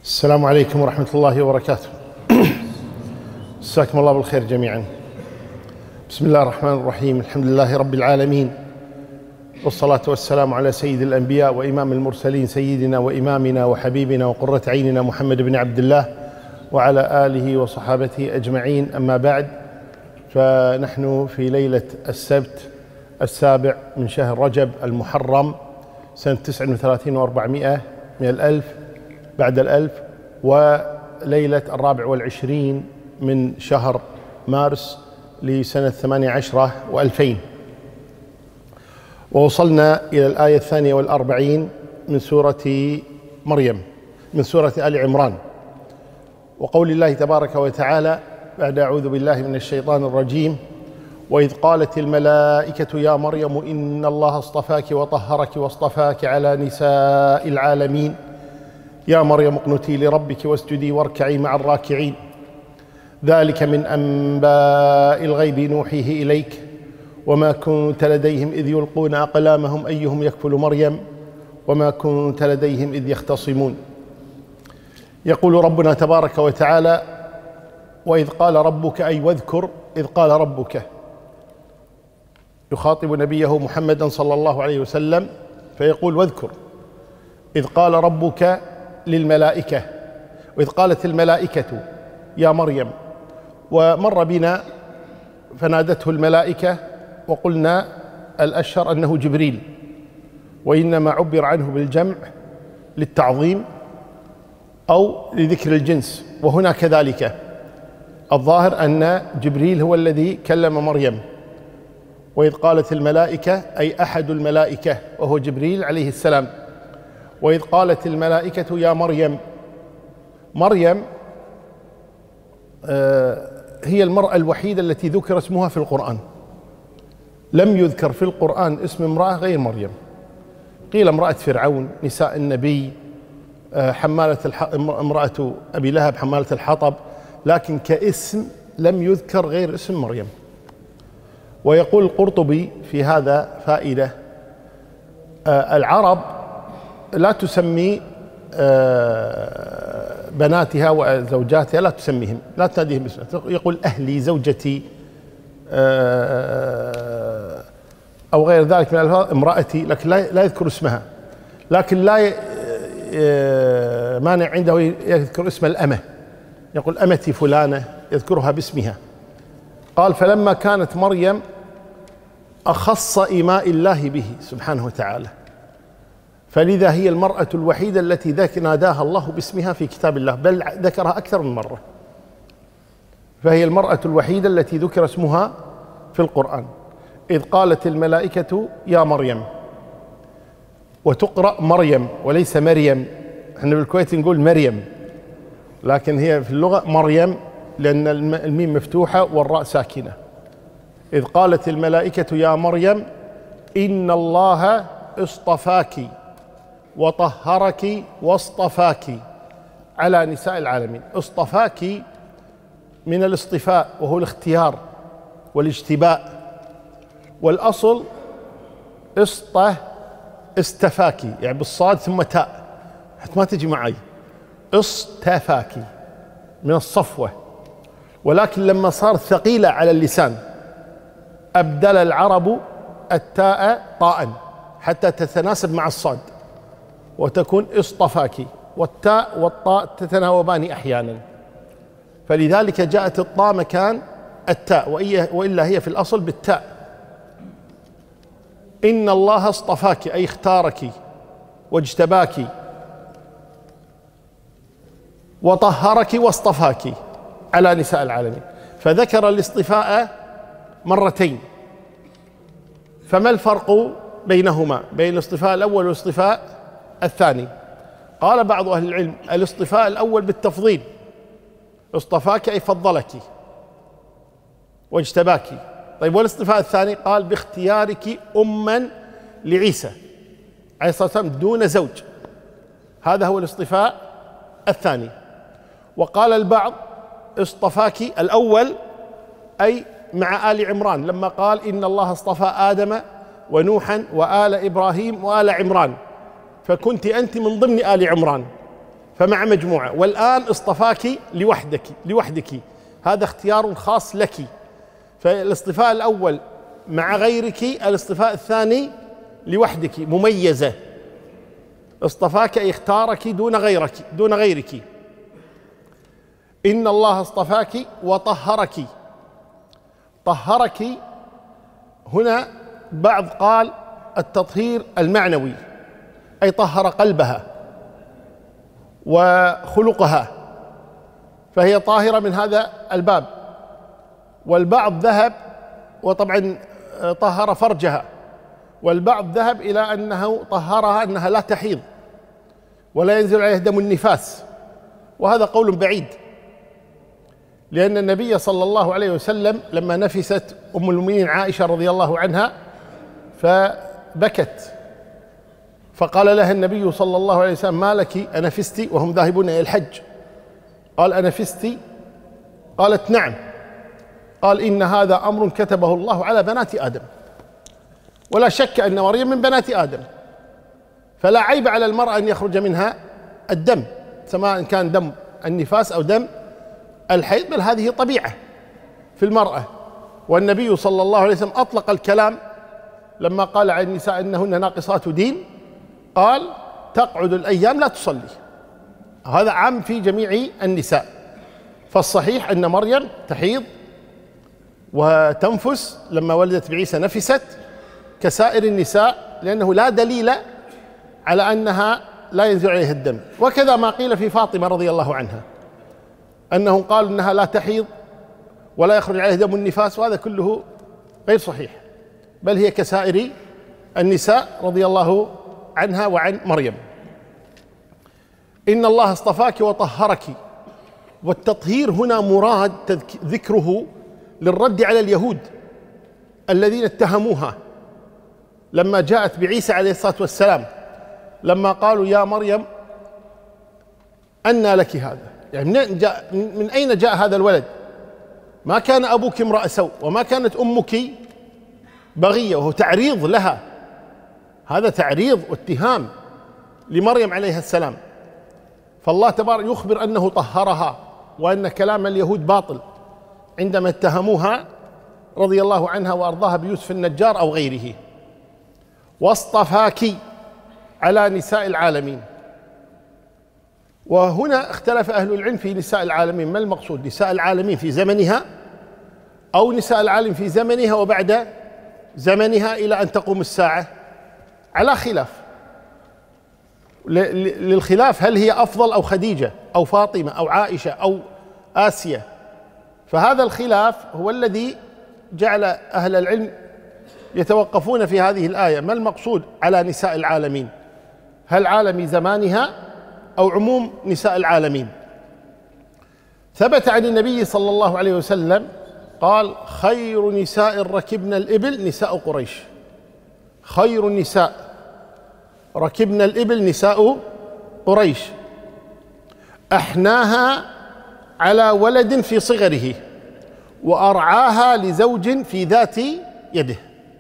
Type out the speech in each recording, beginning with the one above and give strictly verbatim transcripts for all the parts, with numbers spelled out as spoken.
السلام عليكم ورحمة الله وبركاته. مساكم الله بالخير جميعا. بسم الله الرحمن الرحيم. الحمد لله رب العالمين، والصلاة والسلام على سيد الأنبياء وإمام المرسلين، سيدنا وإمامنا وحبيبنا وقرة عيننا محمد بن عبد الله وعلى آله وصحابته أجمعين. أما بعد، فنحن في ليلة السبت السابع من شهر رجب المحرم سنة تسع وثلاثين وأربعمائة من الألف بعد الألف، وليلة الرابع والعشرين من شهر مارس لسنة ثمانية عشرة وألفين. ووصلنا إلى الآية الثانية والأربعين من سورة مريم، من سورة آل عمران، وقول الله تبارك وتعالى بعد أعوذ بالله من الشيطان الرجيم: وإذ قالت الملائكة يا مريم إن الله اصطفاك وطهرك واصطفاك على نساء العالمين يا مريم اقنتي لربك واسجدي واركعي مع الراكعين ذلك من أنباء الغيب نوحيه إليك وما كنت لديهم إذ يلقون أقلامهم أيهم يكفل مريم وما كنت لديهم إذ يختصمون. يقول ربنا تبارك وتعالى: وإذ قال ربك، أي واذكر إذ قال ربك، يخاطب نبيه محمدا صلى الله عليه وسلم فيقول: واذكر إذ قال ربك للملائكة، وإذ قالت الملائكة يا مريم. ومر بنا فنادته الملائكة، وقلنا الأشهر أنه جبريل، وإنما عبر عنه بالجمع للتعظيم أو لذكر الجنس، وهنا كذلك الظاهر أن جبريل هو الذي كلم مريم. وإذ قالت الملائكة أي أحد الملائكة وهو جبريل عليه السلام. وإذ قالت الملائكة يا مريم. مريم هي المرأة الوحيدة التي ذكر اسمها في القرآن، لم يذكر في القرآن اسم امرأة غير مريم. قيل امرأة فرعون، نساء النبي، حمالة الح... امرأة أبي لهب حمالة الحطب، لكن كاسم لم يذكر غير اسم مريم. ويقول القرطبي في هذا فائدة: العرب لا تسمي بناتها وزوجاتها، لا تسميهم، لا تناديهم باسم، يقول أهلي، زوجتي، أو غير ذلك من الألفاظ، امرأتي، لكن لا يذكر اسمها. لكن لا مانع عنده يذكر اسم الأمة، يقول أمتي فلانة، يذكرها باسمها. قال: فلما كانت مريم أخص إيماء الله به سبحانه وتعالى، فلذا هي المرأة الوحيدة التي ذاك ناداها الله باسمها في كتاب الله، بل ذكرها أكثر من مرة. فهي المرأة الوحيدة التي ذكر اسمها في القرآن. إذ قالت الملائكة يا مريم، وتقرأ مريم وليس مريم. احنا بالكويت نقول مريم، لكن هي في اللغة مريم، لأن الميم مفتوحة والراء ساكنة. إذ قالت الملائكة يا مريم إن الله اصطفاك وطهرك واصطفاك على نساء العالمين. اصطفاك من الاصطفاء، وهو الاختيار والاجتباء، والأصل اسطه استفاك، يعني بالصاد ثم تاء، حتى ما تجي معي، اصطفاك من الصفوة. ولكن لما صارت ثقيلة على اللسان أبدل العرب التاء طاء حتى تتناسب مع الصاد وتكون اصطفاك، والتاء والطاء تتناوبان أحيانا، فلذلك جاءت الطاء مكان التاء، وإلا هي في الأصل بالتاء. إن الله اصطفاك أي اختارك واجتباك وطهرك واصطفاك على نساء العالمين، فذكر الاصطفاء مرتين. فما الفرق بينهما، بين الاصطفاء الأول والاصطفاء الثاني؟ قال بعض أهل العلم: الاصطفاء الأول بالتفضيل، اصطفاك أي فضلك واجتباك. طيب، والاصطفاء الثاني؟ قال: باختيارك أما لعيسى عليه الصلاة والسلام دون زوج. هذا هو الاصطفاء الثاني. وقال البعض: اصطفاك الأول أي مع آل عمران، لما قال إن الله اصطفى آدم ونوحا وآل إبراهيم وآل عمران، فكنت أنت من ضمن آل عمران، فمع مجموعة. والآن اصطفاك لوحدك لوحدك هذا اختيار خاص لك. فالاصطفاء الأول مع غيرك، الاصطفاء الثاني لوحدك مميزة. اصطفاك أي اختارك دون غيرك دون غيرك. إن الله اصطفاك وطهرك. طهرك هنا بعض قال التطهير المعنوي، أي طهر قلبها وخلقها، فهي طاهرة من هذا الباب. والبعض ذهب، وطبعا طهر فرجها، والبعض ذهب إلى أنه طهرها أنها لا تحيض ولا ينزل عليها دم النفاس، وهذا قول بعيد، لأن النبي صلى الله عليه وسلم لما نفست أم المؤمنين عائشة رضي الله عنها فبكت، فقال لها النبي صلى الله عليه وسلم: ما لك أنفست وهم ذاهبون إلى الحج؟ قال: أنفست؟ قالت: نعم. قال: إن هذا أمر كتبه الله على بنات آدم، ولا شك أن مريم من بنات آدم، فلا عيب على المرأة أن يخرج منها الدم، سواء كان دم النفاس أو دم الحيض، بل هذه طبيعة في المرأة. والنبي صلى الله عليه وسلم أطلق الكلام لما قال عن النساء إنهن ناقصات دين، قال: تقعد الأيام لا تصلي. هذا عام في جميع النساء. فالصحيح أن مريم تحيض وتنفس، لما ولدت بعيسى نفست كسائر النساء، لأنه لا دليل على أنها لا ينزل عليها الدم. وكذا ما قيل في فاطمة رضي الله عنها، أنهم قالوا أنها لا تحيض ولا يخرج عليها دم النفاس، وهذا كله غير صحيح، بل هي كسائر النساء رضي الله عنها وعن مريم. إن الله اصطفاك وطهرك. والتطهير هنا مراد ذكره للرد على اليهود الذين اتهموها لما جاءت بعيسى عليه الصلاة والسلام، لما قالوا: يا مريم أنى لك هذا؟ يعني من, جاء من أين جاء هذا الولد؟ ما كان أبوك امرأ سوء، وما كانت أمك بغية، وهو تعريض لها، هذا تعريض واتهام لمريم عليها السلام. فالله تبارك يخبر أنه طهرها، وأن كلام اليهود باطل عندما اتهموها رضي الله عنها وأرضاها بيوسف النجار أو غيره. واصطفاك على نساء العالمين. وهنا اختلف أهل العلم في نساء العالمين، ما المقصود؟ نساء العالمين في زمنها، أو نساء العالم في زمنها وبعد زمنها إلى أن تقوم الساعة؟ على خلاف. للخلاف هل هي أفضل أو خديجة أو فاطمة أو عائشة أو آسيا. فهذا الخلاف هو الذي جعل أهل العلم يتوقفون في هذه الآية، ما المقصود على نساء العالمين؟ هل عالم زمانها أو عموم نساء العالمين؟ ثبت عن النبي صلى الله عليه وسلم قال: خير نساء ركبن الإبل نساء قريش. خير النساء ركبن الإبل نساء قريش، أحناها على ولد في صغره، وأرعاها لزوج في ذات يده.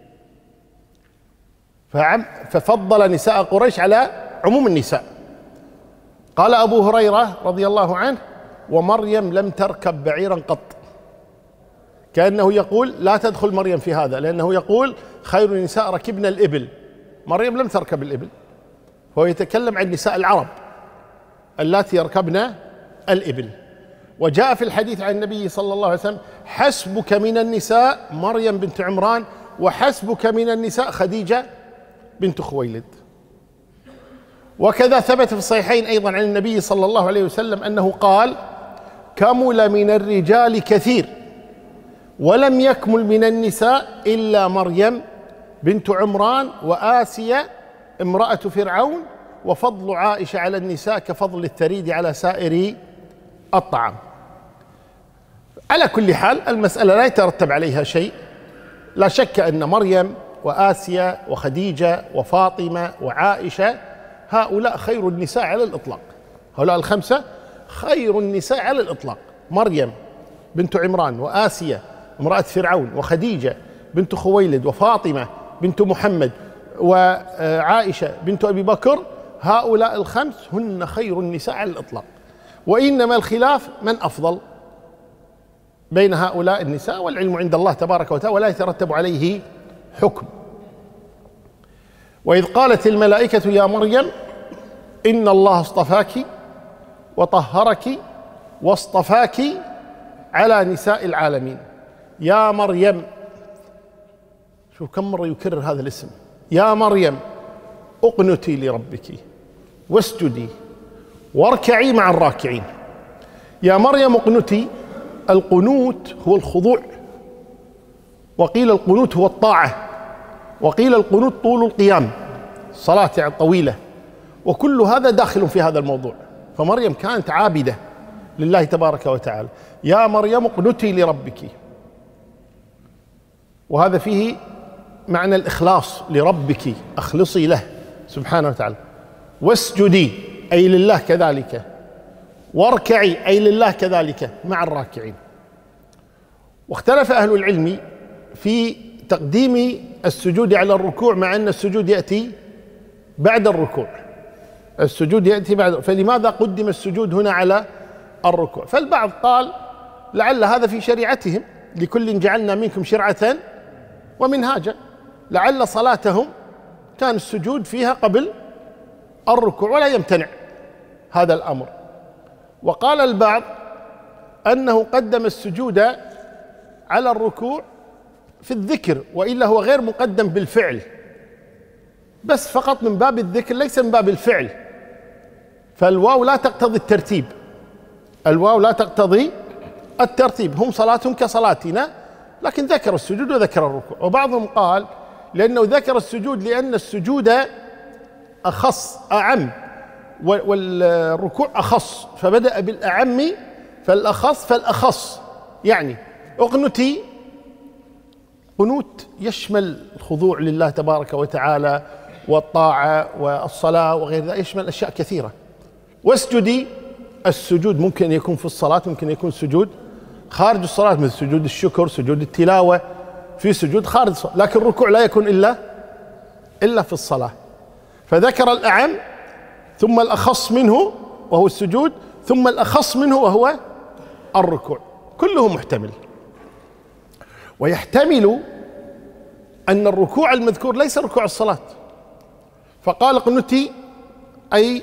ففضل نساء قريش على عموم النساء. قال أبو هريرة رضي الله عنه: ومريم لم تركب بعيرا قط. كأنه يقول لا تدخل مريم في هذا، لأنه يقول خير النساء ركبن الإبل، مريم لم تركب الإبل. فهو يتكلم عن نساء العرب اللاتي يركبن الإبل. وجاء في الحديث عن النبي صلى الله عليه وسلم: حسبك من النساء مريم بنت عمران، وحسبك من النساء خديجة بنت خويلد. وكذا ثبت في الصحيحين أيضا عن النبي صلى الله عليه وسلم أنه قال: كمل من الرجال كثير ولم يكمل من النساء إلا مريم بنت عمران وآسيا امرأة فرعون، وفضل عائشة على النساء كفضل الثريد على سائر الطعام. على كل حال المسألة لا يترتب عليها شيء. لا شك أن مريم وآسيا وخديجة وفاطمة وعائشة هؤلاء خير النساء على الإطلاق، هؤلاء الخمسة خير النساء على الإطلاق. مريم بنت عمران، وآسيا امرأة فرعون، وخديجة بنت خويلد، وفاطمة بنت محمد، وعائشة بنت أبي بكر، هؤلاء الخمس هن خير النساء على الإطلاق، وإنما الخلاف من أفضل بين هؤلاء النساء، والعلم عند الله تبارك وتعالى ولا يترتب عليه حكم. وإذ قالت الملائكة يا مريم إن الله اصطفاك وطهرك واصطفاك على نساء العالمين. يا مريم، شوف كم مرة يكرر هذا الاسم، يا مريم اقنتي لربك واسجدي واركعي مع الراكعين. يا مريم اقنتي، القنوت هو الخضوع، وقيل القنوت هو الطاعة، وقيل القنوت طول القيام، صلاة يعني طويلة، وكل هذا داخل في هذا الموضوع. فمريم كانت عابدة لله تبارك وتعالى. يا مريم اقنتي لربك، وهذا فيه معنى الإخلاص لربك، أخلصي له سبحانه وتعالى. واسجدي أي لله كذلك، واركعي أي لله كذلك مع الراكعين. واختلف أهل العلم في تقديم السجود على الركوع، مع أن السجود يأتي بعد الركوع، السجود يأتي بعد، فلماذا قدم السجود هنا على الركوع؟ فالبعض قال لعل هذا في شريعتهم، لكل جعلنا منكم شرعة ومنهاجا، لعل صلاتهم كان السجود فيها قبل الركوع ولا يمتنع هذا الأمر. وقال البعض أنه قدم السجود على الركوع في الذكر، وإلا هو غير مقدم بالفعل، بس فقط من باب الذكر ليس من باب الفعل، فالواو لا تقتضي الترتيب، الواو لا تقتضي الترتيب، هم صلاتهم كصلاتنا، لكن ذكر السجود وذكر الركوع. وبعضهم قال لأنه ذكر السجود لأن السجود أخص أعم والركوع أخص، فبدأ بالأعم فالأخص فالأخص، يعني اقنتي، قنوت يشمل الخضوع لله تبارك وتعالى والطاعة والصلاة وغير ذلك، يشمل أشياء كثيرة. واسجدي، السجود ممكن أن يكون في الصلاة، ممكن أن يكون سجود خارج الصلاة، مثل سجود الشكر، سجود التلاوة، في سجود خارج الصلاة، لكن الركوع لا يكون إلا إلا في الصلاة. فذكر الأعم ثم الأخص منه وهو السجود، ثم الأخص منه وهو الركوع، كله محتمل. ويحتمل أن الركوع المذكور ليس ركوع الصلاة، فقال اقنتي أي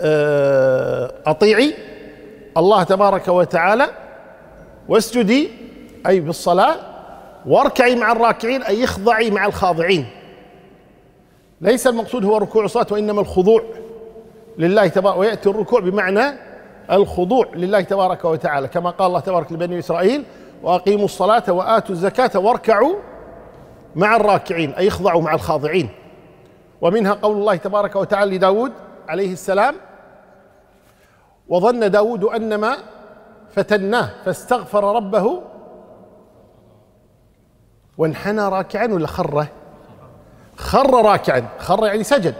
أطيعي الله تبارك وتعالى، واسجدي أي بالصلاة، واركعي مع الراكعين أي اخضعي مع الخاضعين. ليس المقصود هو ركوع الصلاة، وإنما الخضوع لله تبارك، ويأتي الركوع بمعنى الخضوع لله تبارك وتعالى، كما قال الله تبارك لبني إسرائيل وأقيموا الصلاة وآتوا الزكاة واركعوا مع الراكعين أي اخضعوا مع الخاضعين. ومنها قول الله تبارك وتعالى لداود عليه السلام وظن داود أنما فتناه فاستغفر ربه وانحنى راكعا، ولا خر خر راكعا، خر يعني سجد.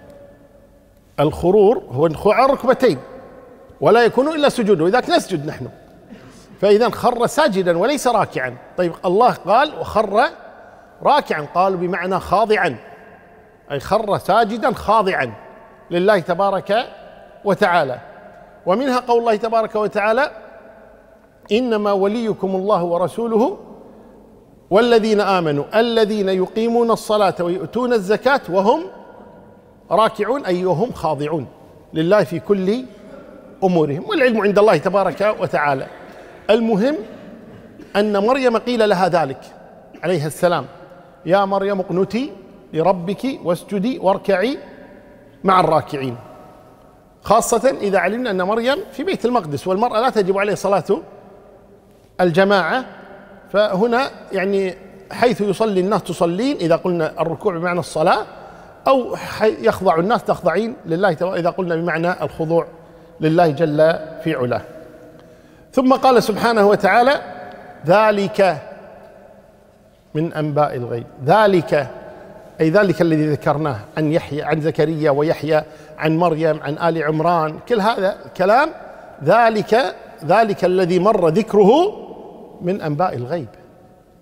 الخرور هو الخضوع على الركبتين ولا يكون إلا سجود، وإذاك نسجد نحن، فإذا خر ساجدا وليس راكعا. طيب الله قال وخر راكعا، قالوا بمعنى خاضعا، أي خر ساجدا خاضعا لله تبارك وتعالى. ومنها قول الله تبارك وتعالى إنما وليكم الله ورسوله والذين آمنوا الذين يقيمون الصلاة ويؤتون الزكاة وهم راكعون أي وهم خاضعون لله في كل أمورهم، والعلم عند الله تبارك وتعالى. المهم أن مريم قيل لها ذلك عليها السلام، يا مريم اقنتي لربك واسجدي واركعي مع الراكعين، خاصة إذا علمنا أن مريم في بيت المقدس والمرأة لا تجب عليه صلاة الجماعة، فهنا يعني حيث يصلي الناس تصلين، إذا قلنا الركوع بمعنى الصلاة، أو يخضع الناس تخضعين لله إذا قلنا بمعنى الخضوع لله جل في علاه. ثم قال سبحانه وتعالى ذلك من أنباء الغيب، ذلك أي ذلك الذي ذكرناه عن يحيى عن زكريا ويحيى عن مريم عن آل عمران، كل هذا كلام ذلك ذلك الذي مر ذكره من أنباء الغيب،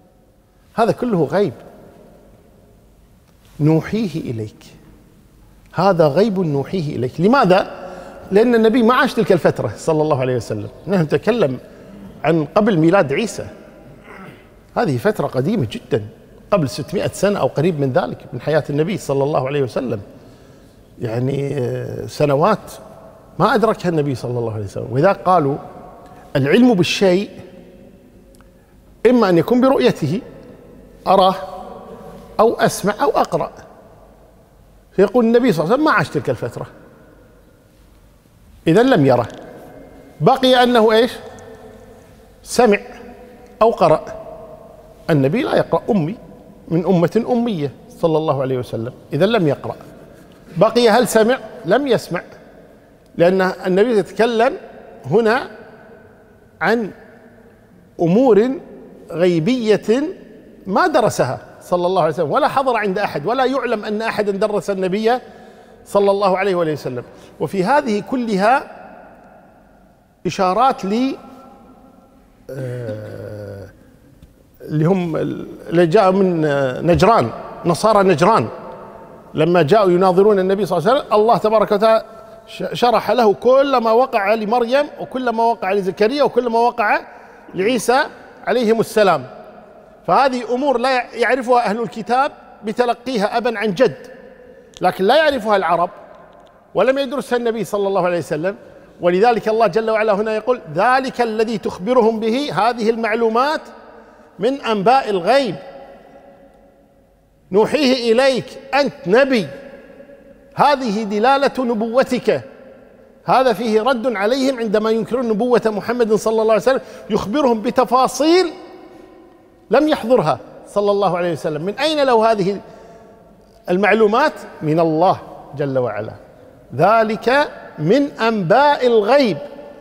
هذا كله غيب نوحيه إليك، هذا غيب نوحيه إليك. لماذا؟ لأن النبي ما عاش تلك الفترة صلى الله عليه وسلم، نحن نتكلم عن قبل ميلاد عيسى، هذه فترة قديمة جدا، قبل ستمائة سنة أو قريب من ذلك من حياة النبي صلى الله عليه وسلم، يعني سنوات ما أدركها النبي صلى الله عليه وسلم. وإذا قالوا العلم بالشيء إما أن يكون برؤيته، أراه أو أسمع أو أقرأ، فيقول النبي صلى الله عليه وسلم ما عاش تلك الفترة، إذا لم يره، بقي أنه إيش؟ سمع أو قرأ. النبي لا يقرأ، أمي من أمة أمية صلى الله عليه وسلم، إذا لم يقرأ. بقي هل سمع؟ لم يسمع، لأن النبي يتكلم هنا عن أمور غيبية ما درسها صلى الله عليه وسلم ولا حضر عند أحد، ولا يعلم أن أحدا درس النبي صلى الله عليه وسلم. وفي هذه كلها إشارات لي اللي هم اللي جاء من نجران، نصارى نجران، لما جاءوا يناظرون النبي صلى الله عليه وسلم، الله تبارك وتعالى شرح له كل ما وقع لمريم وكل ما وقع لزكريا وكل ما وقع لعيسى عليهم السلام. فهذه أمور لا يعرفها أهل الكتاب بتلقيها أبا عن جد، لكن لا يعرفها العرب ولم يدرسها النبي صلى الله عليه وسلم. ولذلك الله جل وعلا هنا يقول ذلك الذي تخبرهم به، هذه المعلومات من أنباء الغيب نوحيه إليك، أنت نبي، هذه دلالة نبوتك. هذا فيه رد عليهم عندما ينكرون نبوة محمد صلى الله عليه وسلم، يخبرهم بتفاصيل لم يحضرها صلى الله عليه وسلم. من أين له هذه المعلومات؟ من الله جل وعلا. ذلك من أنباء الغيب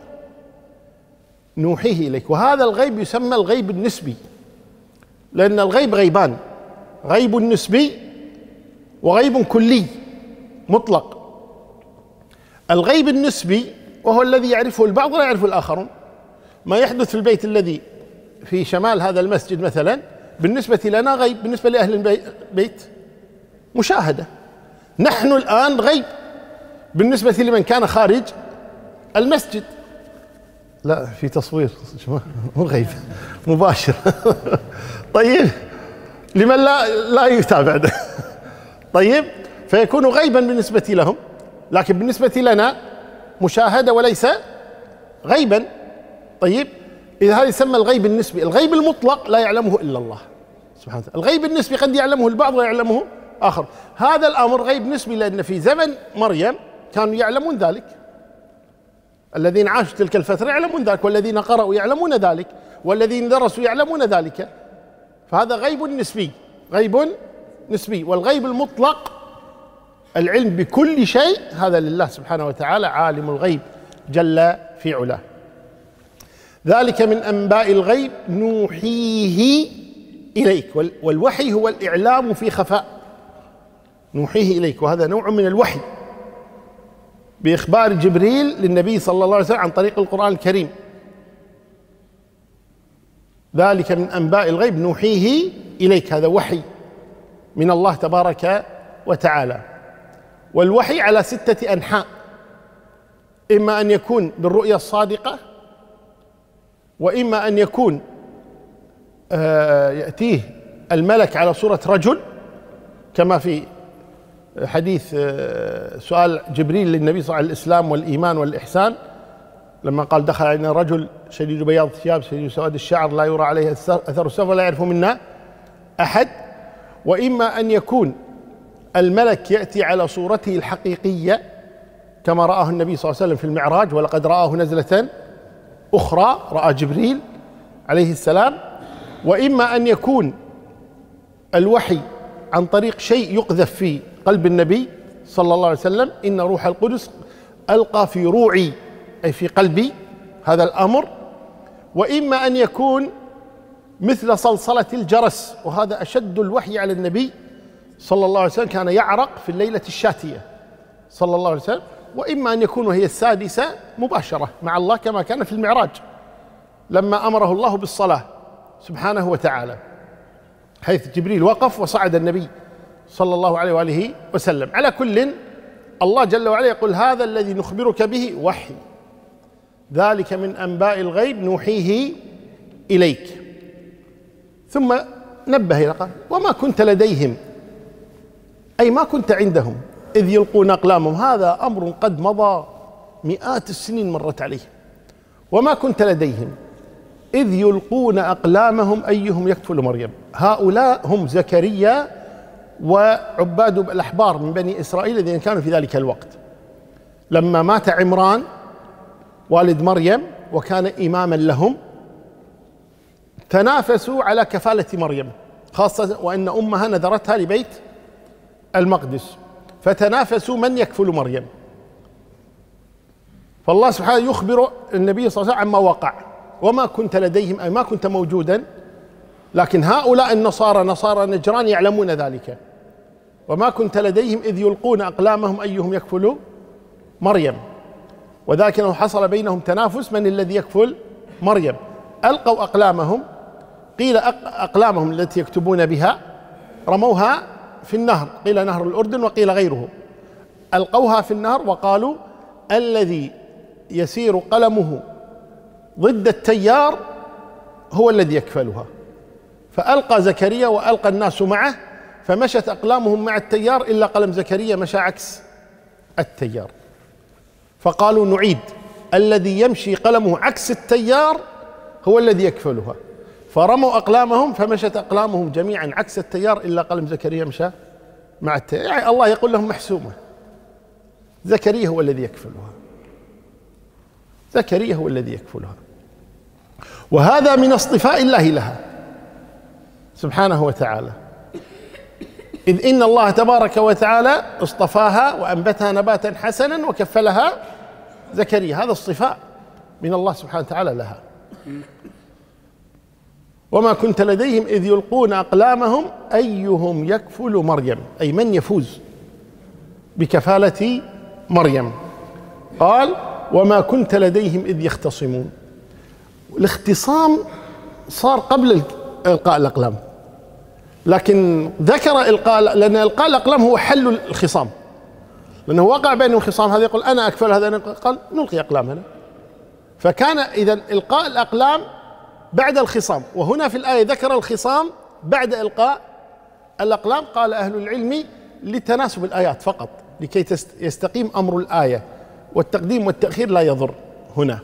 نوحيه إليك. وهذا الغيب يسمى الغيب النسبي، لأن الغيب غيبان، غيب نسبي وغيب كلي مطلق. الغيب النسبي وهو الذي يعرفه البعض ولا يعرفه الآخرون. ما يحدث في البيت الذي في شمال هذا المسجد مثلا بالنسبة لنا غيب، بالنسبة لأهل البيت مشاهدة. نحن الآن غيب بالنسبة لمن كان خارج المسجد. لا، في تصوير مو غيب مباشر. طيب لمن لا لا يتابع. طيب فيكون غيبا بالنسبة لهم، لكن بالنسبة لنا مشاهدة وليس غيبا. طيب إذا هذا يسمى الغيب النسبي. الغيب المطلق لا يعلمه إلا الله سبحانه وتعالى. الغيب النسبي قد يعلمه البعض ويعلمه آخر. هذا الأمر غيب نسبي، لأن في زمن مريم كانوا يعلمون ذلك، الذين عاشوا تلك الفترة يعلمون ذلك، والذين قرأوا يعلمون ذلك، والذين درسوا يعلمون ذلك. فهذا غيب نسبي، غيب نسبي. والغيب المطلق العلم بكل شيء هذا لله سبحانه وتعالى، عالم الغيب جل في علاه. ذلك من أنباء الغيب نوحيه إليك. والوحي هو الإعلام في خفاء، نوحيه إليك، وهذا نوع من الوحي بإخبار جبريل للنبي صلى الله عليه وسلم عن طريق القرآن الكريم. ذلك من أنباء الغيب نوحيه إليك، هذا وحي من الله تبارك وتعالى. والوحي على ستة أنحاء، إما أن يكون بالرؤيا الصادقة، وإما أن يكون يأتيه الملك على صورة رجل، كما في حديث سؤال جبريل للنبي صلى الله عليه وسلم عن الإسلام والإيمان والإحسان، لما قال دخل علينا رجل شديد بياض الثياب شديد سواد الشعر لا يرى عليه أثر السفر ولا يعرف منا أحد. وإما أن يكون الملك يأتي على صورته الحقيقية كما رآه النبي صلى الله عليه وسلم في المعراج، ولقد رآه نزلة أخرى، رأى جبريل عليه السلام. وإما أن يكون الوحي عن طريق شيء يقذف في قلب النبي صلى الله عليه وسلم، إن روح القدس ألقى في روعي أي في قلبي هذا الأمر. وإما أن يكون مثل صلصلة الجرس، وهذا أشد الوحي على النبي صلى الله عليه وسلم، كان يعرق في الليلة الشاتية صلى الله عليه وسلم. وإما أن يكون وهي السادسة مباشرة مع الله كما كان في المعراج لما أمره الله بالصلاة سبحانه وتعالى، حيث جبريل وقف وصعد النبي صلى الله عليه وآله وسلم. على كل الله جل وعلا يقول هذا الذي نخبرك به وحي، ذلك من أنباء الغيب نوحيه إليك. ثم نبه إلى قال وما كنت لديهم، أي ما كنت عندهم إذ يلقون أقلامهم. هذا أمر قد مضى، مئات السنين مرت عليه. وما كنت لديهم إذ يلقون أقلامهم أيهم يكفل مريم. هؤلاء هم زكريا وعباد الأحبار من بني إسرائيل الذين كانوا في ذلك الوقت، لما مات عمران والد مريم وكان إماما لهم، تنافسوا على كفالة مريم، خاصة وأن أمها نذرتها لبيت المقدس، فتنافسوا من يكفل مريم. فالله سبحانه يخبر النبي صلى الله عليه وسلم عما وقع. وما كنت لديهم، أي ما كنت موجودا، لكن هؤلاء النصارى نصارى نجران يعلمون ذلك. وما كنت لديهم إذ يلقون أقلامهم أيهم يكفل مريم، وذلك أنه حصل بينهم تنافس من الذي يكفل مريم. ألقوا أقلامهم، قيل أقلامهم التي يكتبون بها رموها في النهر، قيل نهر الأردن وقيل غيره. ألقوها في النهر وقالوا الذي يسير قلمه ضد التيار هو الذي يكفلها. فألقى زكريا وألقى الناس معه، فمشت أقلامهم مع التيار إلا قلم زكريا مشى عكس التيار. فقالوا نعيد، الذي يمشي قلمه عكس التيار هو الذي يكفلها. فرموا أقلامهم فمشت أقلامهم جميعا عكس التيار إلا قلم زكريا مشى مع التيار. يعني الله يقول لهم محسومة، زكريا هو الذي يكفلها، زكريا هو الذي يكفلها. وهذا من اصطفاء الله لها سبحانه وتعالى، إذ إن الله تبارك وتعالى اصطفاها وأنبتها نباتا حسنا وكفلها زكريا. هذا اصطفاء من الله سبحانه وتعالى لها. وما كنت لديهم إذ يلقون أقلامهم أيهم يكفل مريم، أي من يفوز بكفالة مريم. قال وما كنت لديهم إذ يختصمون. الاختصام صار قبل إلقاء الأقلام، لكن ذكر إلقاء، لأن إلقاء الأقلام هو حل الخصام، لأنه وقع بينهم خصام، هذا يقول أنا أكفل هذا، قال نلقي أقلامنا. فكان إذا إلقاء الأقلام بعد الخصام، وهنا في الآية ذكر الخصام بعد إلقاء الأقلام. قال أهل العلم لتناسب الآيات فقط، لكي يستقيم أمر الآية، والتقديم والتأخير لا يضر هنا.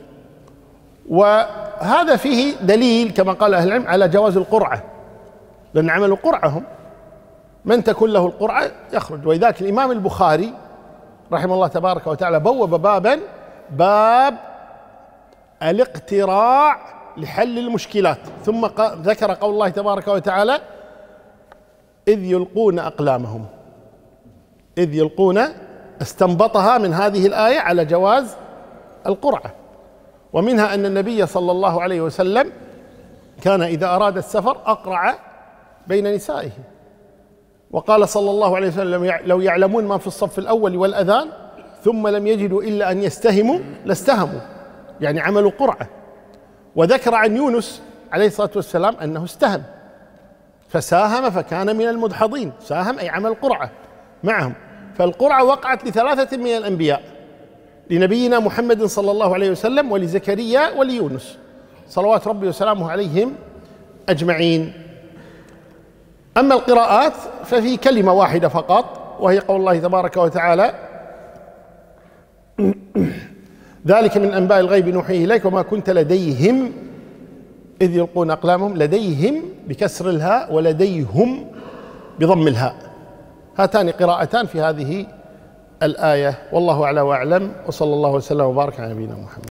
وهذا فيه دليل كما قال أهل العلم على جواز القرعة، لأن عملوا قرعهم، من تكون له القرعة يخرج. ولذلك الإمام البخاري رحمه الله تبارك وتعالى بوب بابا باب الاقتراع لحل المشكلات، ثم ذكر قول الله تبارك وتعالى إذ يلقون أقلامهم. إذ يلقون استنبطها من هذه الآية على جواز القرعة. ومنها أن النبي صلى الله عليه وسلم كان إذا أراد السفر أقرع بين نسائه، وقال صلى الله عليه وسلم لو يعلمون ما في الصف الأول والأذان ثم لم يجدوا إلا أن يستهموا لاستهموا، يعني عملوا قرعة. وذكر عن يونس عليه الصلاة والسلام أنه استهم فساهم فكان من المدحضين. ساهم أي عمل قرعة معهم. فالقرعة وقعت لثلاثة من الأنبياء، لنبينا محمد صلى الله عليه وسلم ولزكريا وليونس صلوات ربي وسلامه عليهم أجمعين. أما القراءات ففي كلمة واحدة فقط، وهي قول الله تبارك وتعالى ذلك من أنباء الغيب نوحيه إليك وما كنت لديهم إذ يلقون أقلامهم. لديهم بكسر الهاء ولديهم بضم الهاء، هاتان قراءتان في هذه الآية. والله أعلى وأعلم، وصلى الله وسلم وبارك على نبينا محمد.